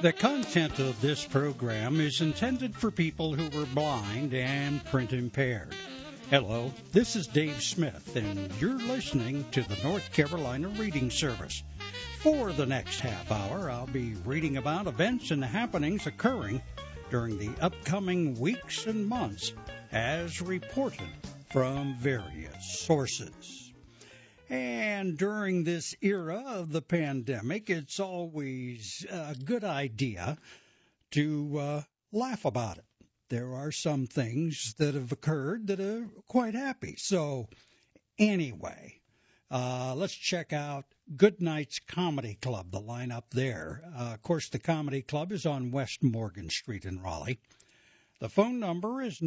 The content of this program is intended for people who are blind and print impaired. Hello, this is Dave Smith, and you're listening to the North Carolina Reading Service. For the next half hour, I'll be reading about events and happenings occurring during the upcoming weeks and months as reported from various sources. And during this era of the pandemic, it's always a good idea to laugh about it. There are some things that have occurred that are quite happy. So anyway, let's check out Goodnight's Comedy Club, the lineup there. Of course, the Comedy Club is on West Morgan Street in Raleigh. The phone number is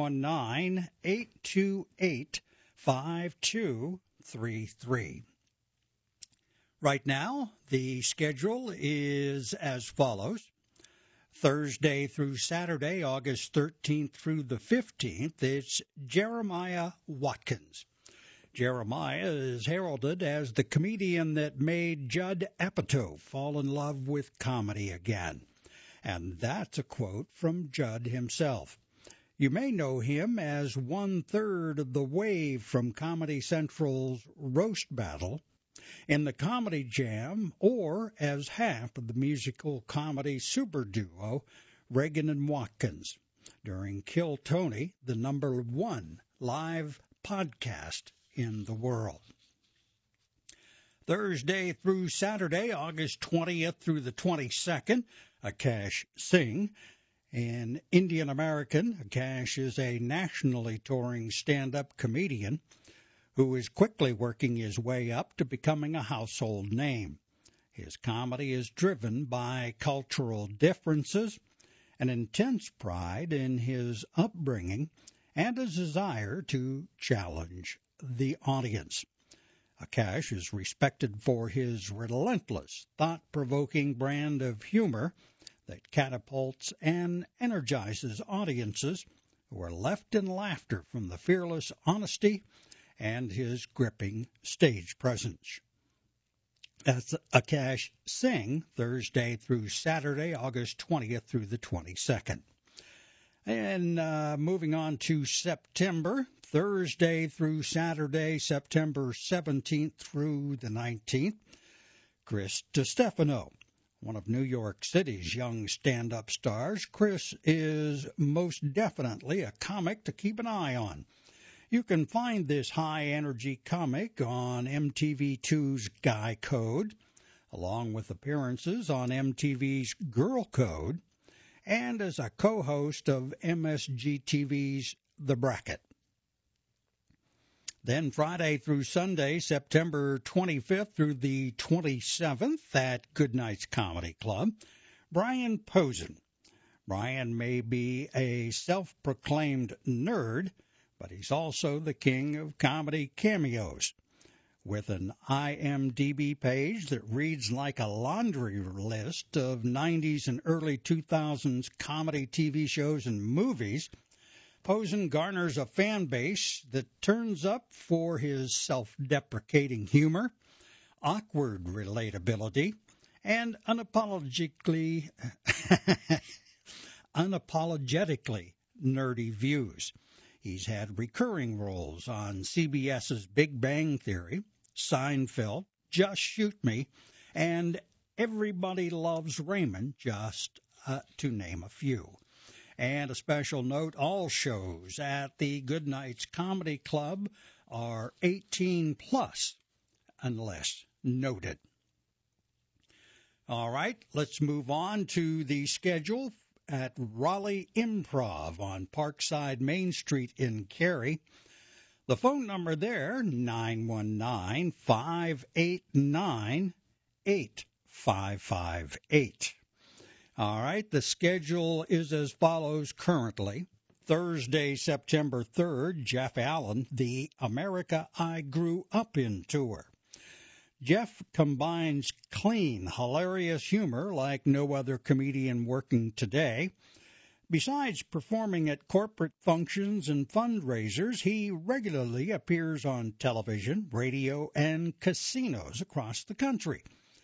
919-828-5233. Right now, the schedule is as follows. Thursday through Saturday, August 13th through the 15th, it's Jeremiah Watkins. Jeremiah is heralded as the comedian that made Judd Apatow fall in love with comedy again. And that's a quote from Judd himself. You may know him as one-third of the wave from Comedy Central's Roast Battle in the Comedy Jam, or as half of the musical comedy super duo Reagan and Watkins during Kill Tony, the #1 live podcast in the world. Thursday through Saturday, August 20th through the 22nd, Akash Singh. An Indian American, Akash is a nationally touring stand-up comedian who is quickly working his way up to becoming a household name. His comedy is driven by cultural differences, an intense pride in his upbringing, and a desire to challenge the audience. Akash is respected for his relentless, thought-provoking brand of humor that catapults and energizes audiences who are left in laughter from the fearless honesty and his gripping stage presence. That's Akash Singh, Thursday through Saturday, August 20th through the 22nd. And moving on to September, Thursday through Saturday, September 17th through the 19th, Chris DiStefano. One of New York City's young stand-up stars, Chris is most definitely a comic to keep an eye on. You can find this high-energy comic on MTV2's Guy Code, along with appearances on MTV's Girl Code, and as a co-host of MSGTV's The Bracket. Then Friday through Sunday, September 25th through the 27th at Goodnight's Comedy Club, Brian Posen. Brian may be a self-proclaimed nerd, but he's also the king of comedy cameos. With an IMDb page that reads like a laundry list of 90s and early 2000s comedy TV shows and movies, Posen garners a fan base that turns up for his self-deprecating humor, awkward relatability, and unapologetically nerdy views. He's had recurring roles on CBS's Big Bang Theory, Seinfeld, Just Shoot Me, and Everybody Loves Raymond, just to name a few. And a special note, all shows at the Goodnight's Comedy Club are 18 plus, unless noted. All right, let's move on to the schedule at Raleigh Improv on Parkside Main Street in Cary. The phone number there, 919-589-8558. All right, the schedule is as follows currently. Thursday, September 3rd, Jeff Allen, the America I Grew Up In Tour. Jeff combines clean, hilarious humor like no other comedian working today. Besides performing at corporate functions and fundraisers, he regularly appears on television, radio, and casinos across the country.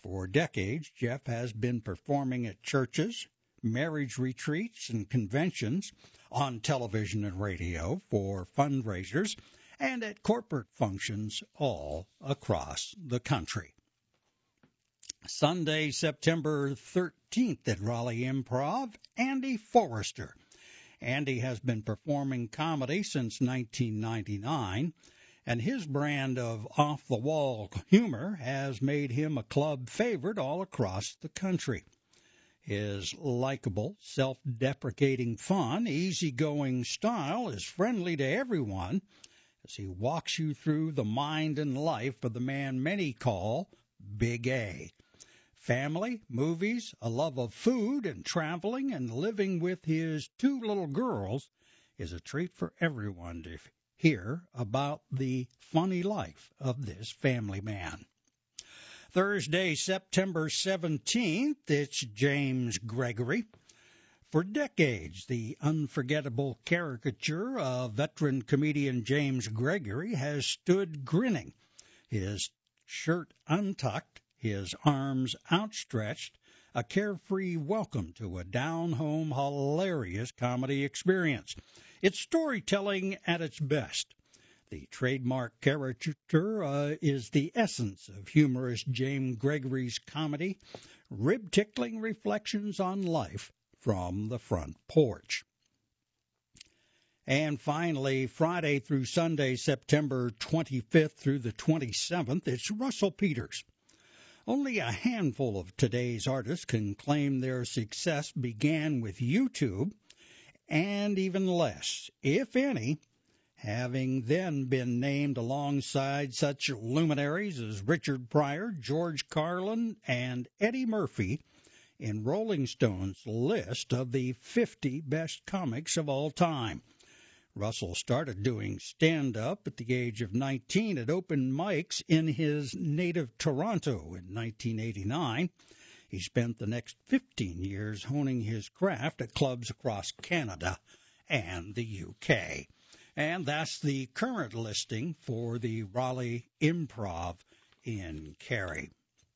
For decades, Jeff has been performing at churches, marriage retreats, and conventions, on television and radio for fundraisers, and at corporate functions all across the country. Sunday, September 13th at Raleigh Improv, Andy Forrester. Andy has been performing comedy since 1999, and his brand of off-the-wall humor has made him a club favorite all across the country. His likable, self-deprecating fun, easygoing style is friendly to everyone as he walks you through the mind and life of the man many call Big A. Family, movies, a love of food and traveling, and living with his 2 little girls is a treat for everyone to hear about the funny life of this family man. Thursday, September 17th, it's James Gregory. For decades, the unforgettable caricature of veteran comedian James Gregory has stood grinning, his shirt untucked, his arms outstretched, a carefree welcome to a down-home, hilarious comedy experience. It's storytelling at its best. The trademark caricature is the essence of humorous James Gregory's comedy, rib-tickling reflections on life from the front porch. And finally, Friday through Sunday, September 25th through the 27th, it's Russell Peters. Only a handful of today's artists can claim their success began with YouTube, and even less, if any, having then been named alongside such luminaries as Richard Pryor, George Carlin, and Eddie Murphy in Rolling Stone's list of the 50 best comics of all time. Russell started doing stand-up at the age of 19 at open mics in his native Toronto in 1989. He spent the next 15 years honing his craft at clubs across Canada and the UK. And that's the current listing for the Raleigh Improv in Cary.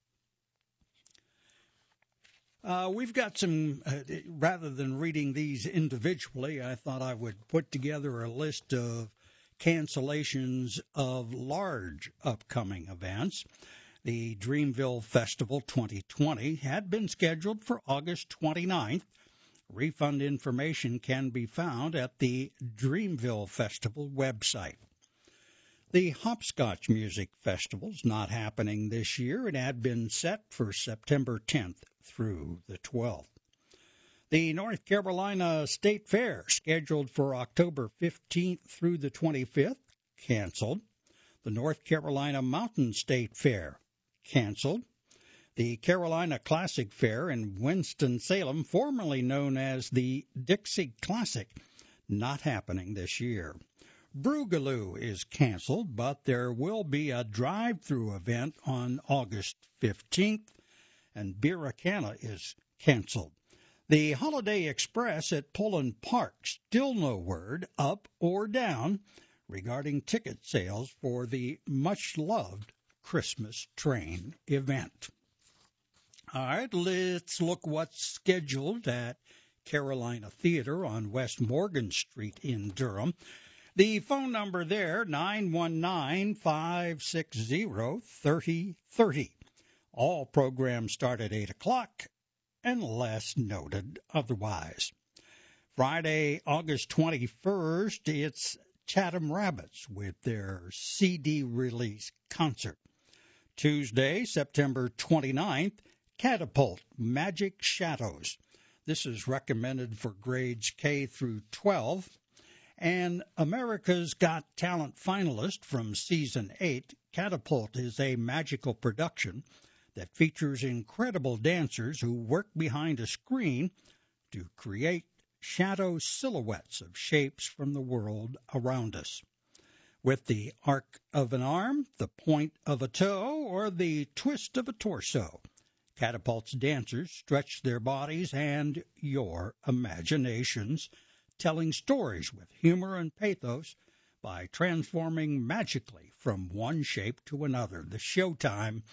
We've got some, rather than reading these individually, I thought I would put together a list of cancellations of large upcoming events. The Dreamville Festival 2020 had been scheduled for August 29th. Refund information can be found at the Dreamville Festival website. The Hopscotch Music Festival is not happening this year. It had been set for September 10th through the 12th. The North Carolina State Fair, scheduled for October 15th through the 25th, canceled. The North Carolina Mountain State Fair, canceled. The Carolina Classic Fair in Winston-Salem, formerly known as the Dixie Classic, not happening this year. Broogaloo is canceled, but there will be a drive-through event on August 15th, and Biracana is canceled. The Holiday Express at Pullen Park, still no word up or down regarding ticket sales for the much-loved Christmas train event. All right, let's look what's scheduled at Carolina Theater on West Morgan Street in Durham. The phone number there, 919-560-3030. All programs start at 8 o'clock, unless noted otherwise. Friday, August 21st, it's Chatham Rabbits with their CD release concert. Tuesday, September 29th, Catapult Magic Shadows. This is recommended for grades K through 12. And America's Got Talent finalist from Season 8, Catapult is a magical production that features incredible dancers who work behind a screen to create shadow silhouettes of shapes from the world around us. With the arc of an arm, the point of a toe, or the twist of a torso, Catapult's dancers stretch their bodies and your imaginations, telling stories with humor and pathos by transforming magically from one shape to another. The showtime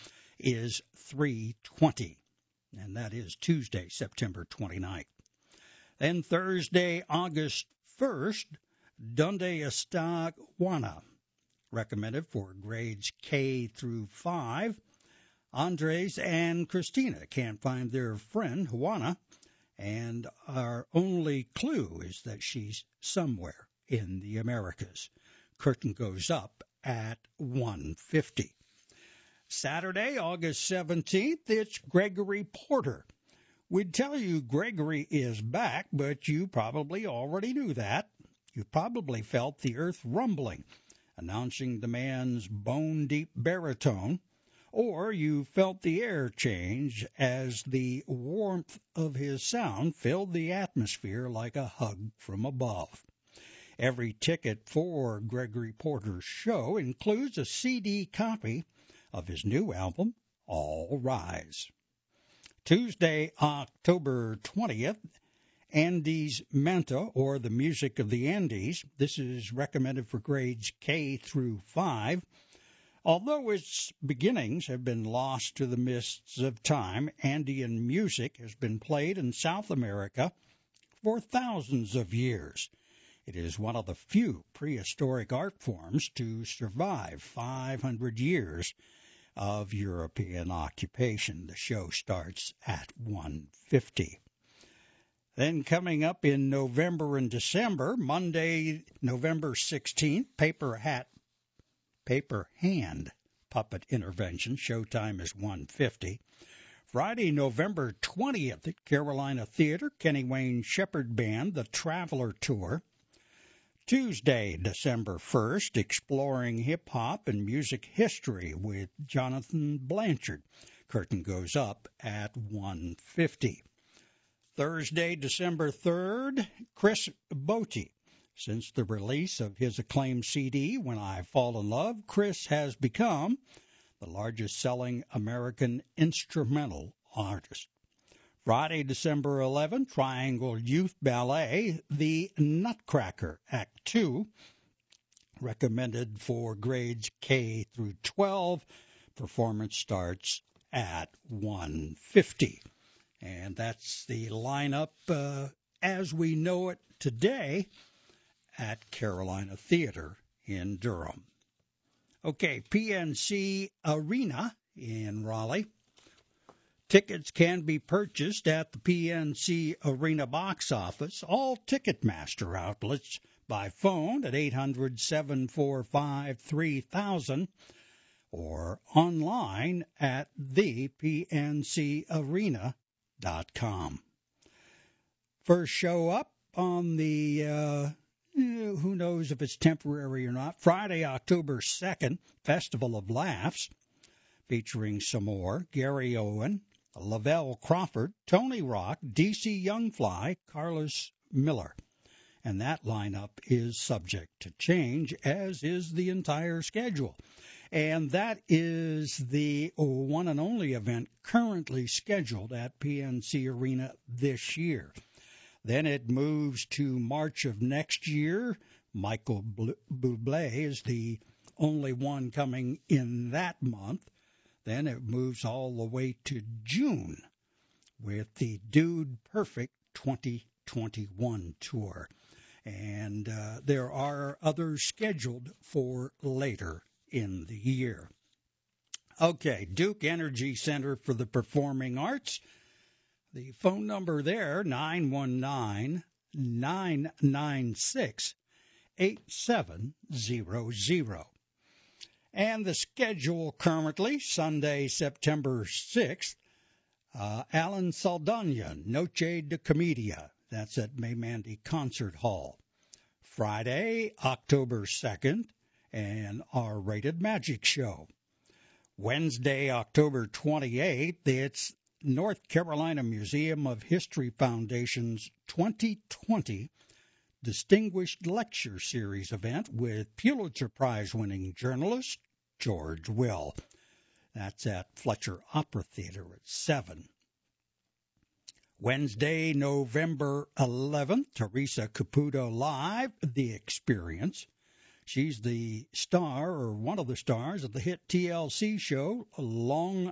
is 3:20, and that is Tuesday, September 29th. Then Thursday, August 1st, Donde Está Juana, recommended for grades K through 5. Andres and Christina can't find their friend Juana, and our only clue is that she's somewhere in the Americas. Curtain goes up at 1:50. Saturday, August 17th, it's Gregory Porter. We'd tell you Gregory is back, but you probably already knew that. You probably felt the earth rumbling, announcing the man's bone-deep baritone, or you felt the air change as the warmth of his sound filled the atmosphere like a hug from above. Every ticket for Gregory Porter's show includes a CD copy of his new album, All Rise. Tuesday, October 20th, Andes Manta, or the Music of the Andes. This is recommended for grades K through 5. Although its beginnings have been lost to the mists of time, Andean music has been played in South America for thousands of years. It is one of the few prehistoric art forms to survive 500 years of European occupation. The show starts at 1:50. Then coming up in November and December, Monday, November 16th, Paper Hand Puppet Intervention. Showtime is 1:50. Friday, November 20th at Carolina Theater, Kenny Wayne Shepherd Band, The Traveler Tour. Tuesday, December 1st, Exploring Hip-Hop and Music History with Jonathan Blanchard. Curtain goes up at 1:50. Thursday, December 3rd, Chris Botti. Since the release of his acclaimed CD, When I Fall in Love, Chris has become the largest-selling American instrumental artist. Friday, December 11th, Triangle Youth Ballet, The Nutcracker, Act 2, recommended for grades K through 12. Performance starts at 1:50. And that's the lineup as we know it today at Carolina Theater in Durham. Okay, PNC Arena in Raleigh. Tickets can be purchased at the PNC Arena box office, all Ticketmaster outlets, by phone at 800-745-3000 or online at thepncarena.com. First show up on the who knows if it's temporary or not, Friday, October 2nd, Festival of Laughs, featuring some more Gary Owen, Lavelle Crawford, Tony Rock, DC Youngfly, Carlos Miller. And that lineup is subject to change, as is the entire schedule. And that is the one and only event currently scheduled at PNC Arena this year. Then it moves to March of next year. Michael Bublé is the only one coming in that month. Then it moves all the way to June with the Dude Perfect 2021 tour. And there are others scheduled for later in the year. Okay, Duke Energy Center for the Performing Arts. The phone number there, 919-996-8700. And the schedule currently, Sunday, September 6th, Alan Saldana, Noche de Comedia. That's at Maymandy Concert Hall. Friday, October 2nd, an R-rated magic show. Wednesday, October 28th, it's North Carolina Museum of History Foundation's 2020 Distinguished Lecture Series event with Pulitzer Prize-winning journalist George Will. That's at Fletcher Opera Theater at 7. Wednesday, November 11th, Teresa Caputo Live, The Experience. She's the star, or one of the stars, of the hit TLC show Long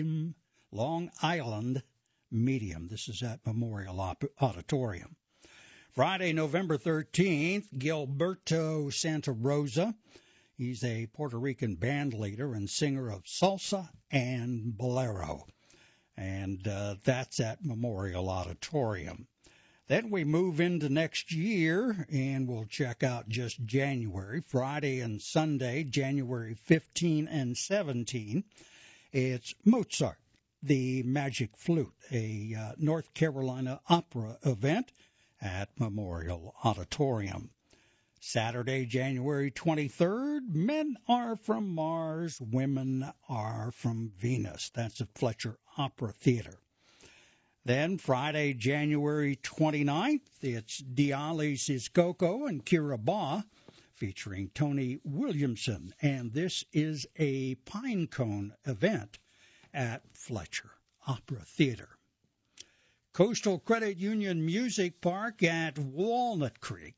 Island Medium. This is at Memorial Auditorium. Friday, November 13th, Gilberto Santa Rosa. He's a Puerto Rican band leader and singer of salsa and bolero. And that's at Memorial Auditorium. Then we move into next year, and we'll check out just January, Friday and Sunday, January 15 and 17. It's Mozart, the Magic Flute, a North Carolina opera event at Memorial Auditorium. Saturday, January 23rd, Men Are From Mars, Women Are From Venus. That's at Fletcher Opera Theater. Then Friday, January 29th, it's Dialysis Coco and Kira Baugh featuring Tony Williamson. And this is a Pinecone event at Fletcher Opera Theater. Coastal Credit Union Music Park at Walnut Creek.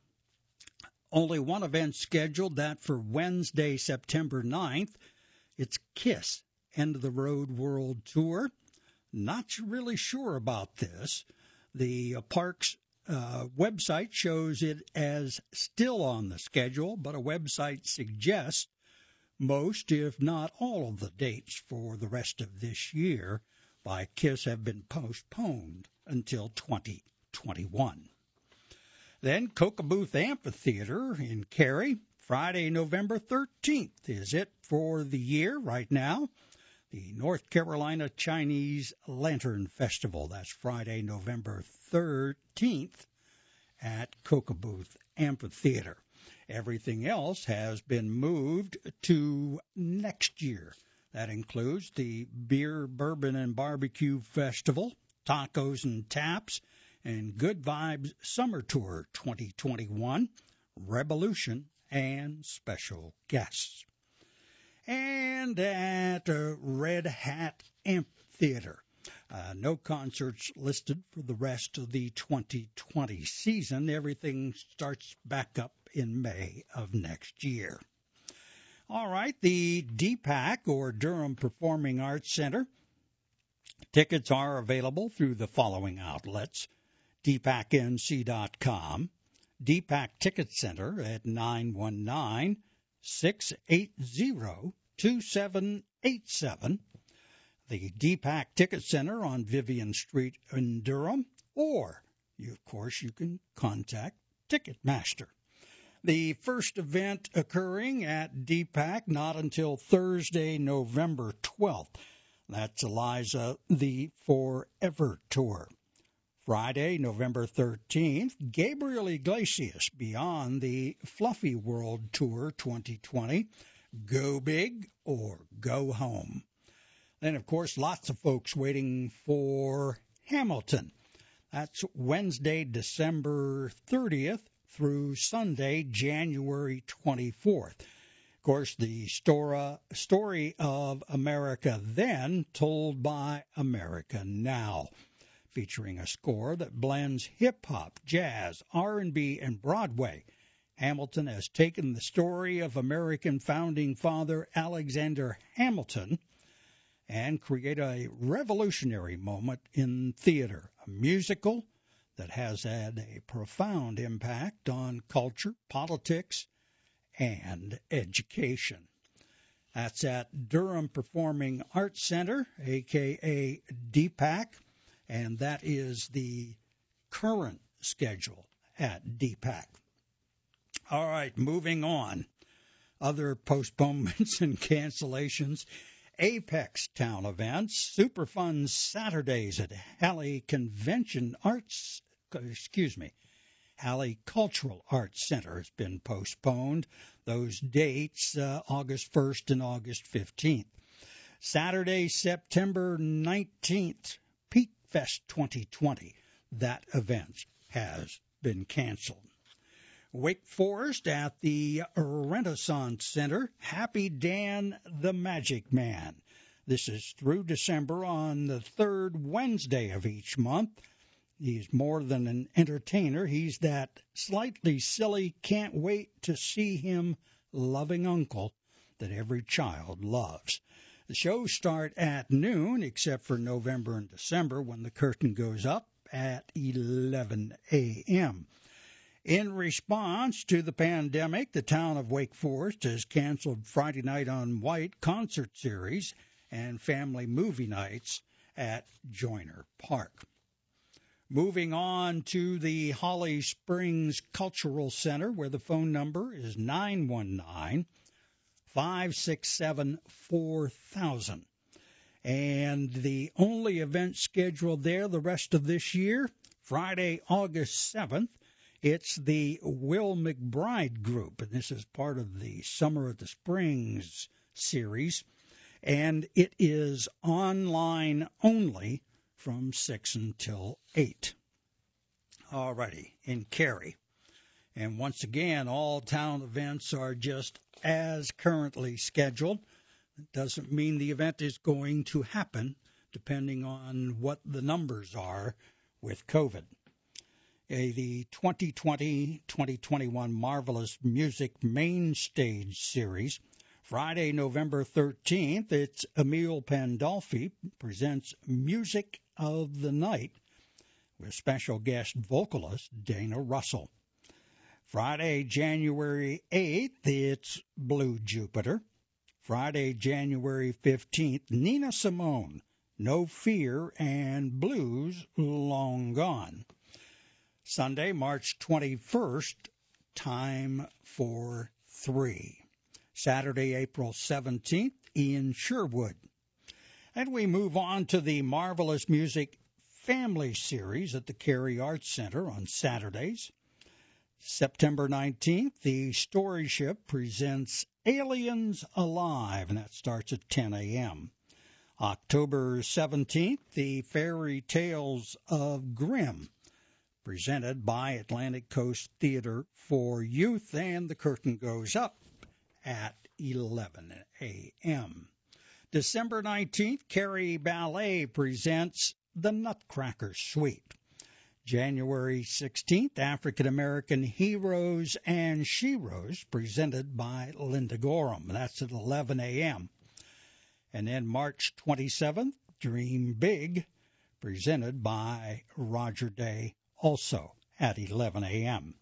Only one event scheduled, that for Wednesday, September 9th. It's KISS, End of the Road World Tour. Not really sure about this. The park's website shows it as still on the schedule, but a website suggests most, if not all, of the dates for the rest of this year by KISS have been postponed until 2021. Then Coca-Booth Amphitheater in Cary, Friday, November 13th is it for the year right now. The North Carolina Chinese Lantern Festival. That's Friday, November 13th at Coca-Booth Amphitheater. Everything else has been moved to next year. That includes the Beer, Bourbon, and Barbecue Festival, Tacos and Taps, and Good Vibes Summer Tour 2021, Revolution, and special guests. And at Red Hat Amphitheater. No concerts listed for the rest of the 2020 season. Everything starts back up in May of next year. All right, the DPAC, or Durham Performing Arts Center. Tickets are available through the following outlets: dpacnc.com, DPAC Ticket Center at 919-680-2787, the DPAC Ticket Center on Vivian Street in Durham, or, of course, you can contact Ticketmaster. The first event occurring at DPAC not until Thursday, November 12th. That's Eliza, the Forever Tour. Friday, November 13th, Gabriel Iglesias, Beyond the Fluffy World Tour 2020. Go big or go home. Then, of course, lots of folks waiting for Hamilton. That's Wednesday, December 30th through Sunday, January 24th. Of course, the story of America then told by America now, featuring a score that blends hip-hop, jazz, R&B, and Broadway. Hamilton has taken the story of American founding father Alexander Hamilton and created a revolutionary moment in theater, a musical that has had a profound impact on culture, politics, and education. That's at Durham Performing Arts Center, a.k.a. DPAC, and that is the current schedule at DPAC. All right, moving on. Other postponements and cancellations. Apex Town events, Superfun Saturdays at Halley Halley Cultural Arts Center has been postponed. Those dates, August 1st and August 15th. Saturday, September 19th, Peak Fest 2020. That event has been canceled. Wake Forest at the Renaissance Center, Happy Dan the Magic Man. This is through December on the third Wednesday of each month. He's more than an entertainer. He's that slightly silly, can't wait to see him loving uncle that every child loves. The shows start at noon, except for November and December when the curtain goes up at 11 a.m. In response to the pandemic, the town of Wake Forest has canceled Friday Night on White concert series and family movie nights at Joyner Park. Moving on to the Holly Springs Cultural Center, where the phone number is 919-567-4000. And the only event scheduled there the rest of this year, Friday, August 7th, it's the Will McBride Group, and this is part of the Summer of the Springs series, and it is online only from 6 until 8. All righty, in Cary. And once again, all town events are just as currently scheduled. It doesn't mean the event is going to happen, depending on what the numbers are with COVID. The 2020-2021 Marvelous Music Main Stage Series. Friday, November 13th, it's Emil Pandolfi presents Music of the Night with special guest vocalist Dana Russell. Friday, January 8th, it's Blue Jupiter. Friday, January 15th, Nina Simone, No Fear and Blues Long Gone. Sunday, March 21st, Time for Three. Saturday, April 17th, Ian Sherwood. And we move on to the Marvelous Music Family Series at the Cary Arts Center on Saturdays. September 19th, the Story Ship presents Aliens Alive, and that starts at 10 a.m. October 17th, the Fairy Tales of Grimm, presented by Atlantic Coast Theater for Youth, and the curtain goes up at 11 a.m. December 19th, Cary Ballet presents The Nutcracker Suite. January 16th, African American Heroes and Sheroes, presented by Linda Gorham. That's at 11 a.m. And then March 27th, Dream Big, presented by Roger Day, also at 11 a.m.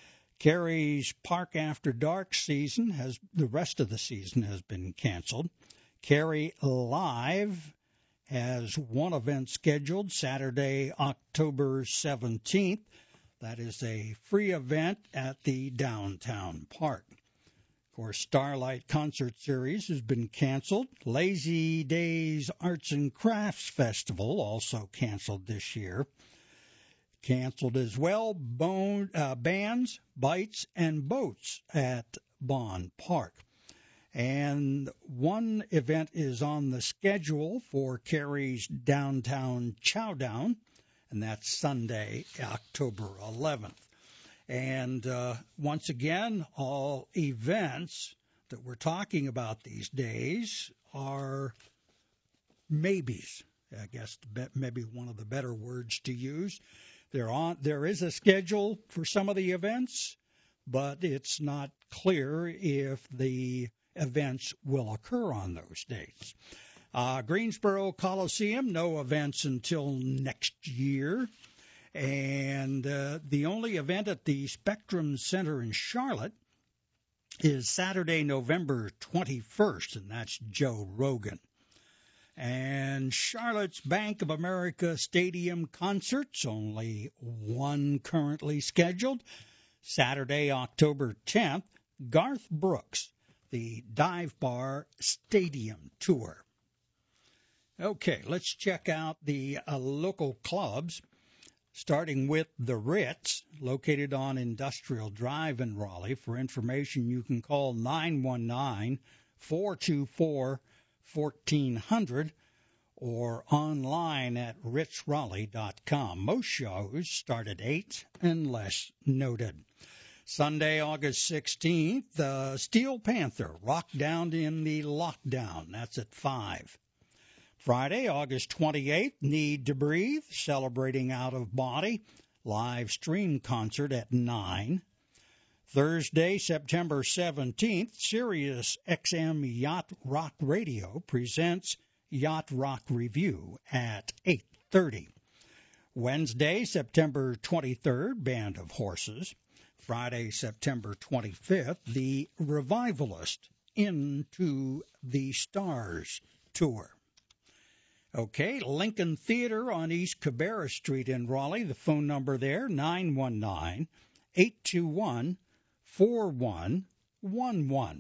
Cary's Park After Dark season the rest of the season has been canceled. Cary Live has one event scheduled Saturday, October 17th. That is a free event at the downtown park. Of course, Starlight Concert Series has been canceled. Lazy Days Arts and Crafts Festival also canceled this year. Canceled as well, Bands, Bites, and Boats at Bond Park. And one event is on the schedule for Cary's Downtown Chowdown, and that's Sunday, October 11th. And once again, all events that we're talking about these days are maybes. I guess maybe one of the better words to use. There is a schedule for some of the events, but it's not clear if the events will occur on those dates. Greensboro Coliseum, no events until next year. And the only event at the Spectrum Center in Charlotte is Saturday, November 21st, and that's Joe Rogan. And Charlotte's Bank of America Stadium concerts, only one currently scheduled. Saturday, October 10th, Garth Brooks, the Dive Bar Stadium Tour. Okay, let's check out the local clubs, starting with the Ritz, located on Industrial Drive in Raleigh. For information, you can call 919-424-1400 or online at ritzraleigh.com. Most shows start at 8 unless noted. Sunday, August 16th, the Steel Panther, Rock Down in the Lockdown. That's at 5. Friday, August 28th, Need to Breathe, Celebrating Out of Body, live stream concert at 9. Thursday, September 17th, Sirius XM Yacht Rock Radio presents Yacht Rock Review at 8:30. Wednesday, September 23rd, Band of Horses. Friday, September 25th, The Revivalist Into the Stars Tour. Okay, Lincoln Theater on East Cabarrus Street in Raleigh. The phone number there, 919-821-4111.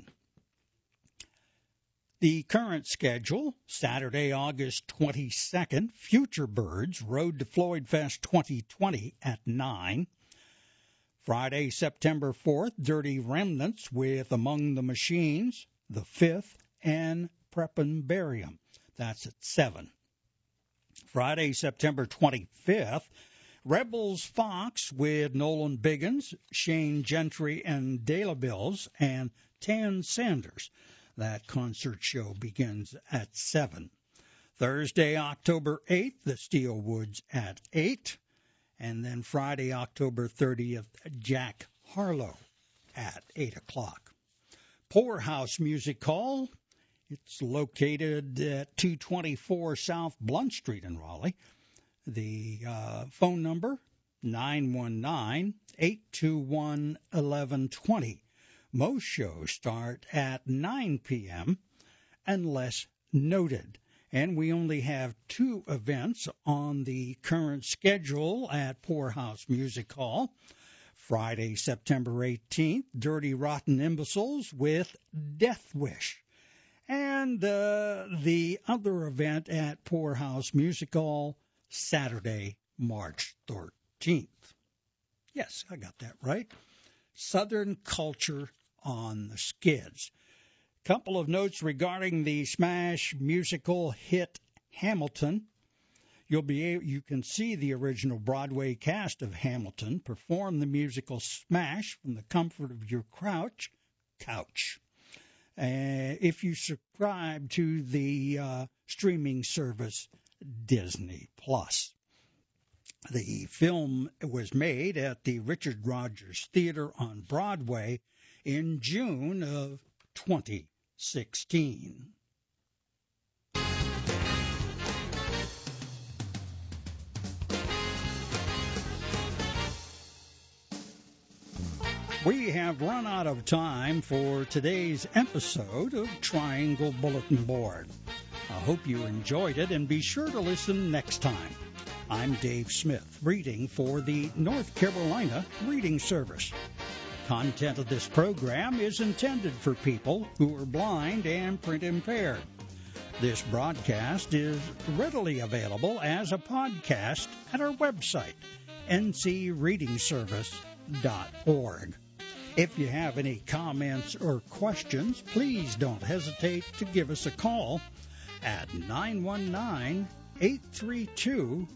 The current schedule, Saturday, August 22nd, Future Birds, Road to Floyd Fest 2020 at 9. Friday, September 4th, Dirty Remnants with Among the Machines, The Fifth, and Preppenbarium. That's at 7. Friday, September 25th, Rebels Fox with Nolan Biggins, Shane Gentry and De La Bills, and Tan Sanders. That concert show begins at 7. Thursday, October 8th, the Steelwoods at 8. And then Friday, October 30th, Jack Harlow at 8 o'clock. Poorhouse Music Hall. It's located at 224 South Blunt Street in Raleigh. The phone number, 919-821-1120. Most shows start at 9 p.m. unless noted. And we only have 2 events on the current schedule at Poorhouse Music Hall. Friday, September 18th, Dirty Rotten Imbeciles with Death Wish. And the other event at Poorhouse Music Hall, Saturday, March 13th. Yes, I got that right. Southern Culture on the Skids. Couple of notes regarding the smash musical hit Hamilton. You can see the original Broadway cast of Hamilton perform the musical Smash from the comfort of your couch. If you subscribe to the streaming service Disney Plus. The film was made at the Richard Rodgers Theater on Broadway in June of 2016. We have run out of time for today's episode of Triangle Bulletin Board. I hope you enjoyed it, and be sure to listen next time. I'm Dave Smith, reading for the North Carolina Reading Service. Content of this program is intended for people who are blind and print impaired. This broadcast is readily available as a podcast at our website, ncreadingservice.org. If you have any comments or questions, please don't hesitate to give us a call at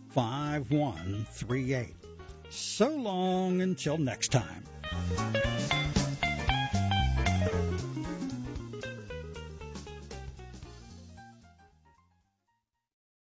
919-832-5138. So long until next time.